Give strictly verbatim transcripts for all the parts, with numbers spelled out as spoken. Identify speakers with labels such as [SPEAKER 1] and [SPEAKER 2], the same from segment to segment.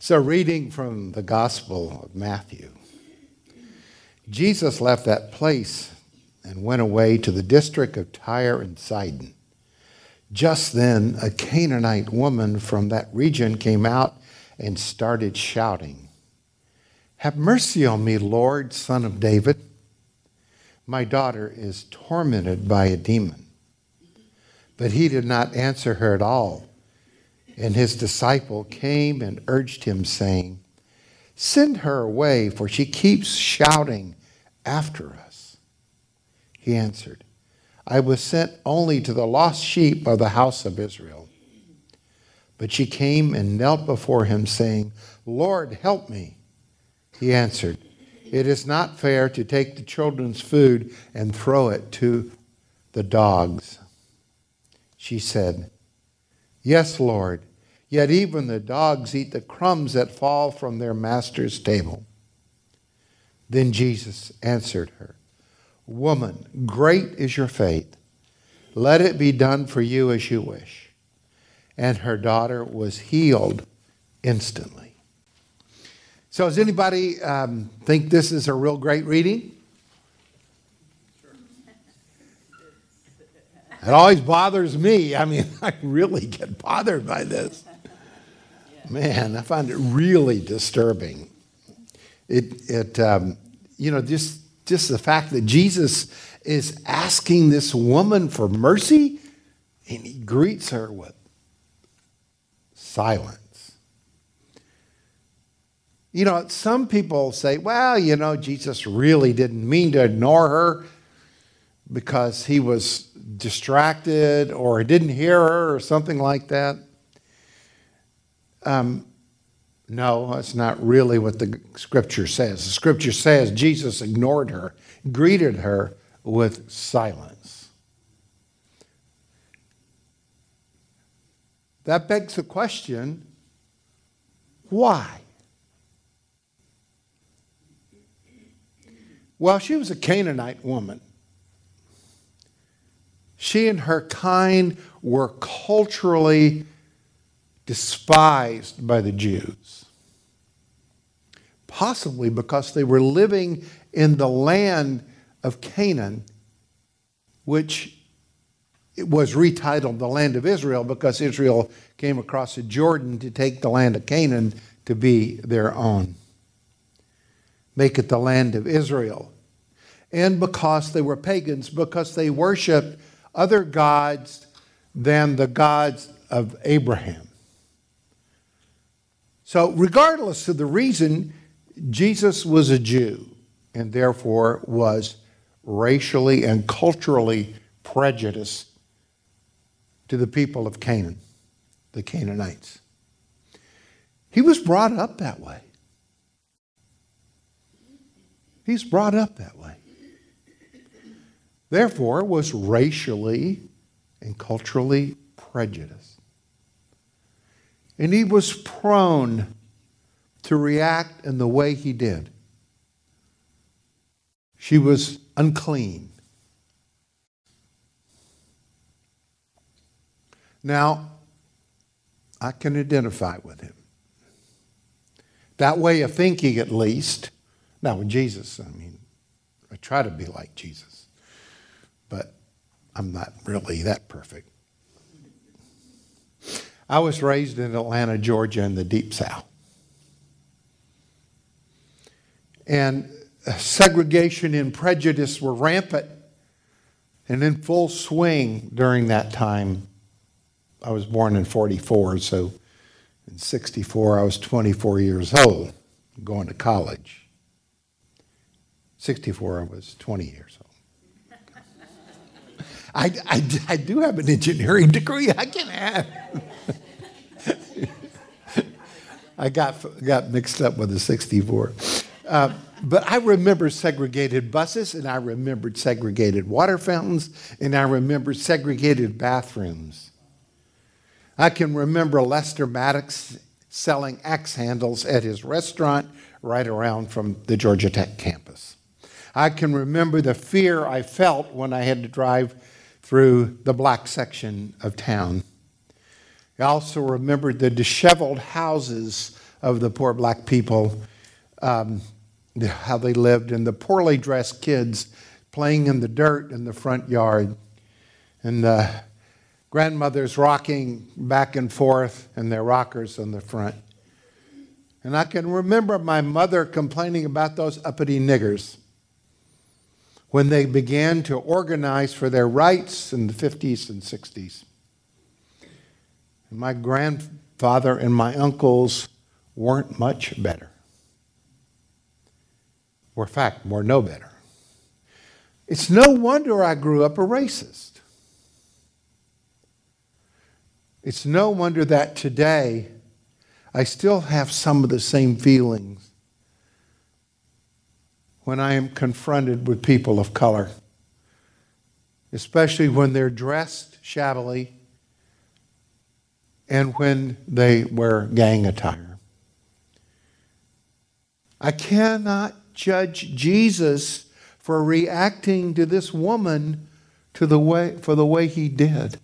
[SPEAKER 1] So, reading from the Gospel of Matthew, Jesus left that place and went away to the district of Tyre and Sidon. Just then, a Canaanite woman from that region came out and started shouting, "Have mercy on me, Lord, Son of David. My daughter is tormented by a demon." But he did not answer her at all. And his disciple came and urged him, saying, "Send her away, for she keeps shouting after us." He answered, "I was sent only to the lost sheep of the house of Israel." But she came and knelt before him, saying, "Lord, help me." He answered, "It is not fair to take the children's food and throw it to the dogs." She said, "Yes, Lord, yet even the dogs eat the crumbs that fall from their master's table." Then Jesus answered her, "Woman, great is your faith. Let it be done for you as you wish." And her daughter was healed instantly. So does anybody um, think this is a real great reading? It always bothers me. I mean, I really get bothered by this. Man, I find it really disturbing. It, it, um, you know, just, just the fact that Jesus is asking this woman for mercy, and he greets her with silence. You know, some people say, well, you know, Jesus really didn't mean to ignore her because he was distracted or didn't hear her or something like that. Um, no, that's not really what the scripture says. The scripture says Jesus ignored her, greeted her with silence. That begs the question, why? Well, she was a Canaanite woman. She and her kind were culturally despised by the Jews, possibly because they were living in the land of Canaan, which was retitled the land of Israel because Israel came across the Jordan to take the land of Canaan to be their own. Make it the land of Israel. And because they were pagans, because they worshiped other gods than the gods of Abraham. So regardless of the reason, Jesus was a Jew and therefore was racially and culturally prejudiced to the people of Canaan, the Canaanites. He was brought up that way. He's brought up that way. Therefore, was racially and culturally prejudiced. And he was prone to react in the way he did. She was unclean. Now, I can identify with him. That way of thinking, at least. Now, with Jesus, I mean, I try to be like Jesus. But I'm not really that perfect. I was raised in Atlanta, Georgia, in the Deep South. And segregation and prejudice were rampant and in full swing during that time. I was born in forty-four, so in sixty-four I was twenty-four years old, going to college. sixty-four I was twenty years old. I, I, I do have an engineering degree. I can have. I got got mixed up with the sixty-four. Uh, but I remember segregated buses, and I remembered segregated water fountains, and I remember segregated bathrooms. I can remember Lester Maddox selling axe handles at his restaurant right around from the Georgia Tech campus. I can remember the fear I felt when I had to drive through the black section of town. I also remembered the disheveled houses of the poor black people, um, how they lived, and the poorly dressed kids playing in the dirt in the front yard, and the grandmothers rocking back and forth in their rockers on the front. And I can remember my mother complaining about those uppity niggers when they began to organize for their rights in the fifties and sixties. And my grandfather and my uncles weren't much better. Or in fact, were no better. It's no wonder I grew up a racist. It's no wonder that today I still have some of the same feelings when I am confronted with people of color, especially when they're dressed shabbily and when they wear gang attire. I cannot judge Jesus for reacting to this woman to the way, for the way he did.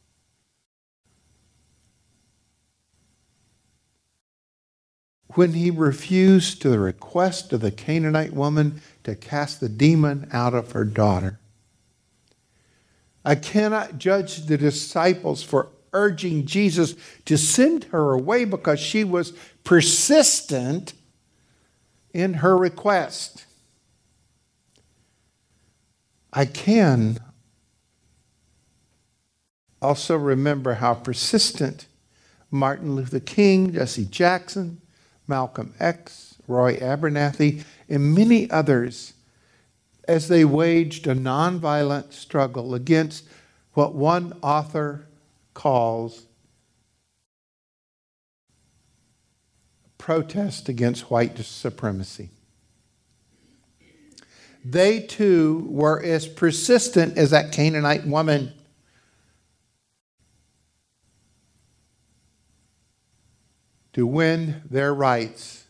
[SPEAKER 1] When he refused to the request of the Canaanite woman to cast the demon out of her daughter. I cannot judge the disciples for urging Jesus to send her away because she was persistent in her request. I can also remember how persistent Martin Luther King, Jesse Jackson, Malcolm X, Roy Abernathy, and many others as they waged a nonviolent struggle against what one author calls protest against white supremacy. They too were as persistent as that Canaanite woman. To win their rights,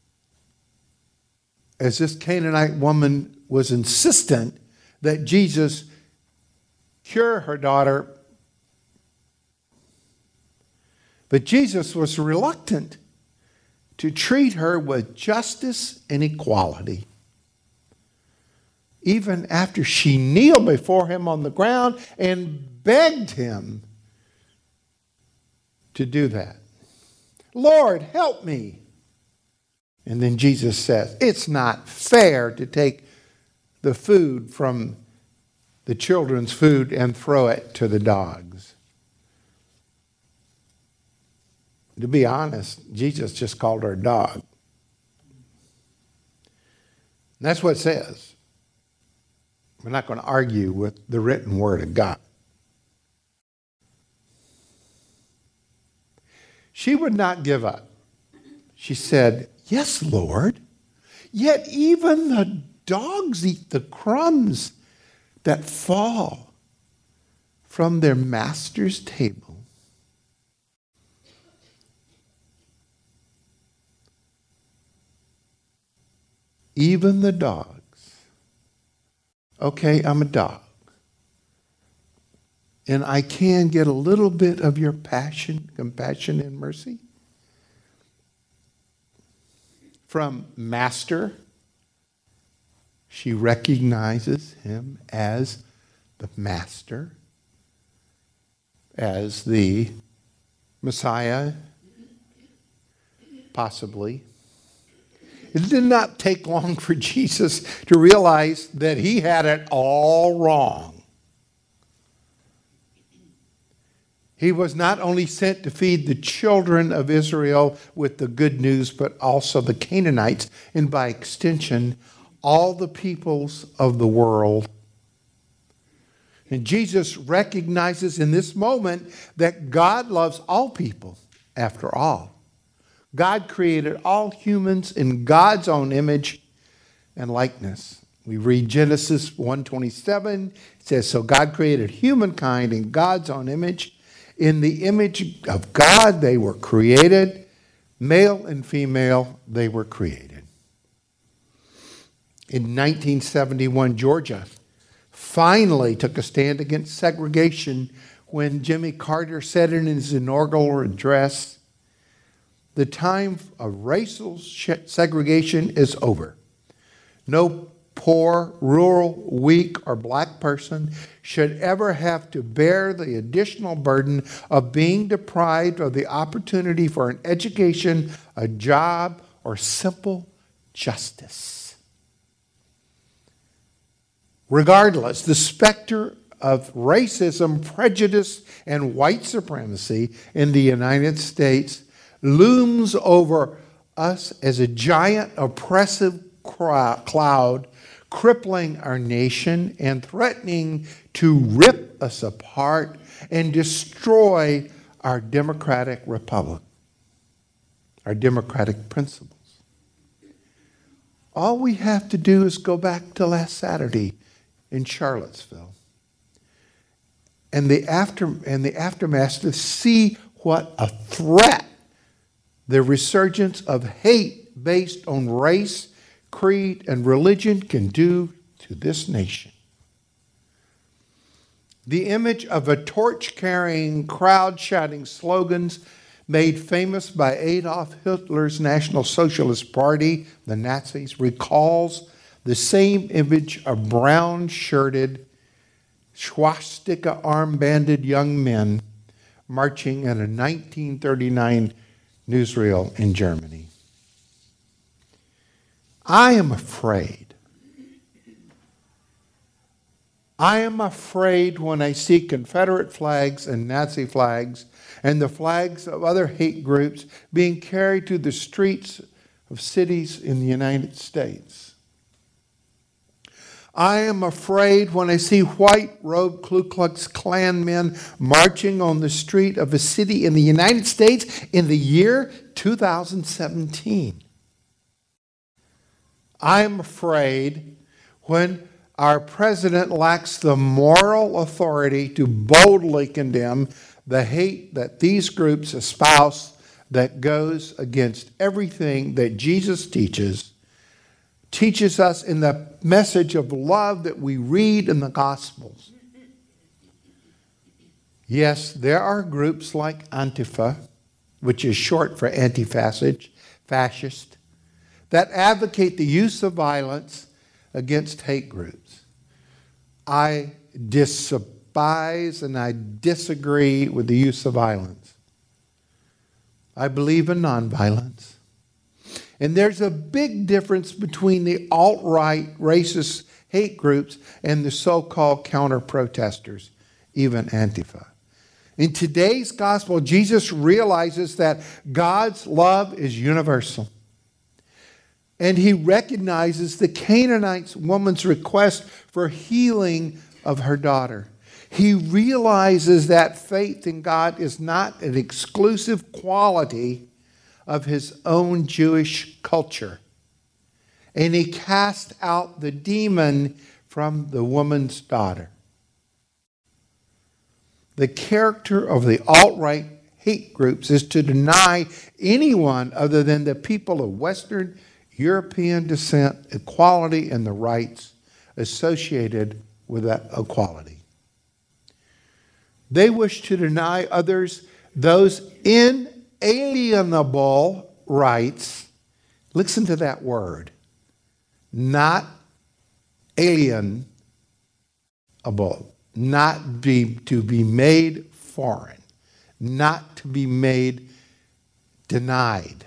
[SPEAKER 1] as this Canaanite woman was insistent that Jesus cure her daughter. But Jesus was reluctant to treat her with justice and equality. Even after she kneeled before him on the ground and begged him to do that. Lord, help me. And then Jesus says, it's not fair to take the food from the children's food and throw it to the dogs. To be honest, Jesus just called her a dog. And that's what it says. We're not going to argue with the written word of God. She would not give up. She said, yes, Lord, yet even the dogs eat the crumbs that fall from their master's table. Even the dogs. Okay, I'm a dog. And I can get a little bit of your passion, compassion, and mercy. From master, she recognizes him as the master, as the Messiah, possibly. It did not take long for Jesus to realize that he had it all wrong. He was not only sent to feed the children of Israel with the good news, but also the Canaanites, and by extension, all the peoples of the world. And Jesus recognizes in this moment that God loves all people, after all. God created all humans in God's own image and likeness. We read Genesis one twenty-seven. It says, so God created humankind in God's own image. In the image of God, they were created. Male and female, they were created. In nineteen seventy-one, Georgia finally took a stand against segregation when Jimmy Carter said in his inaugural address The time of racial segregation is over. No poor, rural, weak, or black person should ever have to bear the additional burden of being deprived of the opportunity for an education, a job, or simple justice. Regardless, the specter of racism, prejudice, and white supremacy in the United States looms over us as a giant oppressive cloud, crippling our nation and threatening to rip us apart and destroy our democratic republic, our democratic principles. All we have to do is go back to last Saturday in Charlottesville and the after and the aftermath to see what a threat the resurgence of hate based on race, creed, and religion can do to this nation. The image of a torch-carrying crowd shouting slogans made famous by Adolf Hitler's National Socialist Party, the Nazis, recalls the same image of brown-shirted, swastika-armbanded young men marching in a nineteen thirty-nine newsreel in Germany. I am afraid. I am afraid when I see Confederate flags and Nazi flags and the flags of other hate groups being carried through the streets of cities in the United States. I am afraid when I see white-robed Ku Klux Klan men marching on the street of a city in the United States in the year two thousand seventeen. I am afraid when our president lacks the moral authority to boldly condemn the hate that these groups espouse that goes against everything that Jesus teaches, teaches us in the message of love that we read in the Gospels. Yes, there are groups like Antifa, which is short for anti-fascist, fascist, that advocate the use of violence against hate groups. I despise and I disagree with the use of violence. I believe in nonviolence. And there's a big difference between the alt-right racist hate groups and the so-called counter-protesters, even Antifa. In today's gospel, Jesus realizes that God's love is universal. And he recognizes the Canaanite woman's request for healing of her daughter. He realizes that faith in God is not an exclusive quality of his own Jewish culture. And he cast out the demon from the woman's daughter. The character of the alt-right hate groups is to deny anyone other than the people of Western European descent equality and the rights associated with that equality. They wish to deny others those inalienable rights. Listen to that word. Not alienable. Not be, to be made foreign. Not to be made denied.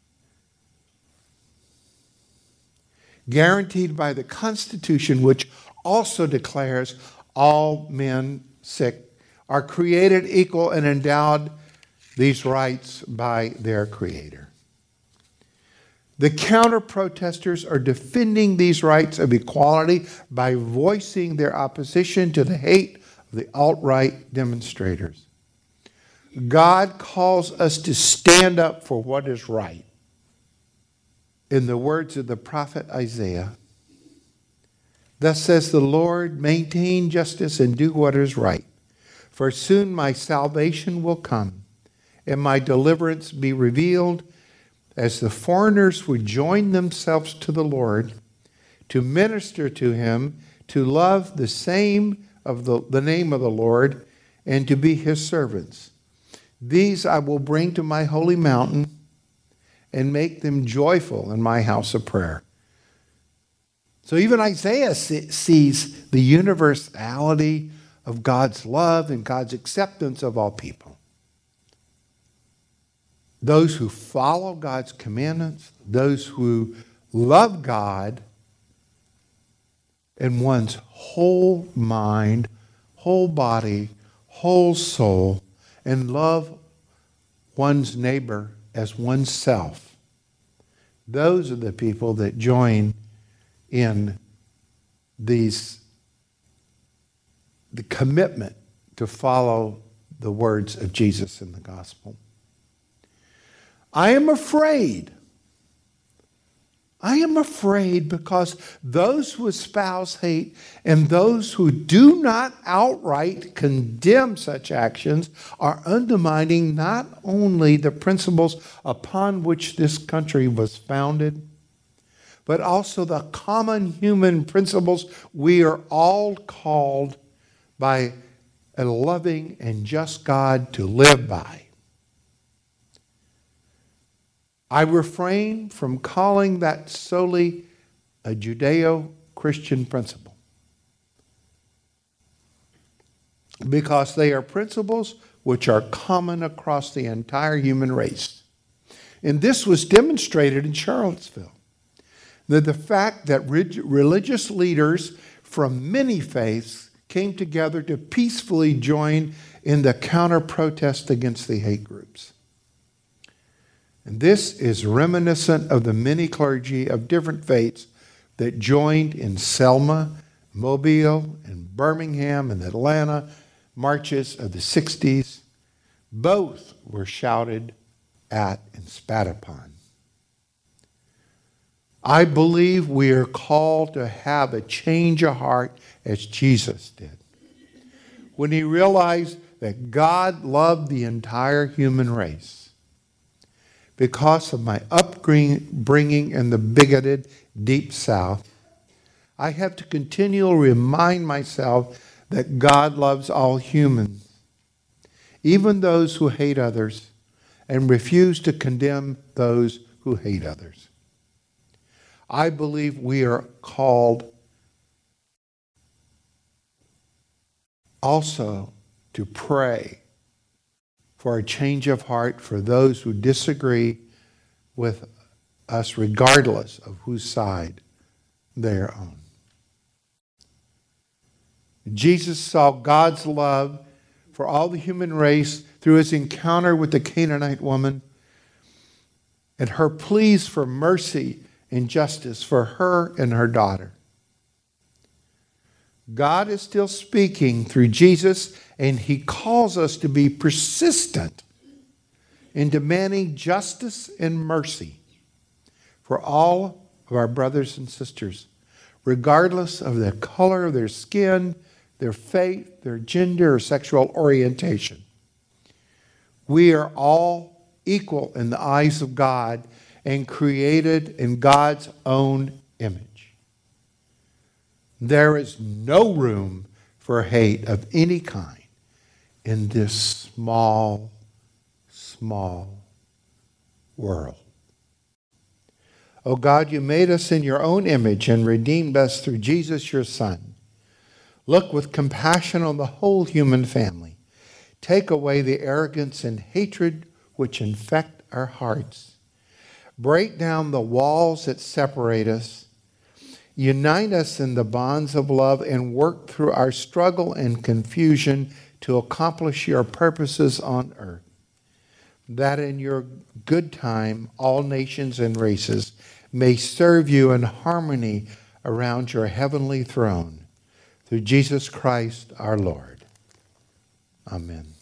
[SPEAKER 1] Guaranteed by the Constitution, which also declares all men sick are created equal and endowed these rights by their Creator. The counter-protesters are defending these rights of equality by voicing their opposition to the hate of the alt-right demonstrators. God calls us to stand up for what is right. In the words of the prophet Isaiah, thus says the Lord, maintain justice and do what is right, for soon my salvation will come and my deliverance be revealed, as the foreigners would join themselves to the Lord, to minister to him, to love the same of the, the name of the Lord, and to be his servants. These I will bring to my holy mountain and make them joyful in my house of prayer. So even Isaiah sees the universality of God's love and God's acceptance of all people. Those who follow God's commandments, those who love God in one's whole mind, whole body, whole soul, and love one's neighbor as oneself. Those are the people that join in these, the commitment to follow the words of Jesus in the gospel. I am afraid. I am afraid because those who espouse hate and those who do not outright condemn such actions are undermining not only the principles upon which this country was founded, but also the common human principles we are all called by a loving and just God to live by. I refrain from calling that solely a Judeo-Christian principle, because they are principles which are common across the entire human race. And this was demonstrated in Charlottesville. That the fact that religious leaders from many faiths came together to peacefully join in the counter-protest against the hate groups. And this is reminiscent of the many clergy of different faiths that joined in Selma, Mobile, and Birmingham, and Atlanta marches of the sixties. Both were shouted at and spat upon. I believe we are called to have a change of heart as Jesus did, when he realized that God loved the entire human race. Because of my upbringing in the bigoted Deep South, I have to continually remind myself that God loves all humans, even those who hate others, and refuse to condemn those who hate others. I believe we are called also to pray for a change of heart for those who disagree with us, regardless of whose side they are on. Jesus saw God's love for all the human race through his encounter with the Canaanite woman and her pleas for mercy and justice for her and her daughter. God is still speaking through Jesus, and he calls us to be persistent in demanding justice and mercy for all of our brothers and sisters, regardless of the color of their skin, their faith, their gender, or sexual orientation. We are all equal in the eyes of God and created in God's own image. There is no room for hate of any kind in this small, small world. Oh God, you made us in your own image and redeemed us through Jesus, your Son. Look with compassion on the whole human family. Take away the arrogance and hatred which infect our hearts. Break down the walls that separate us. Unite us in the bonds of love and work through our struggle and confusion to accomplish your purposes on earth. That in your good time, all nations and races may serve you in harmony around your heavenly throne. Through Jesus Christ our Lord. Amen.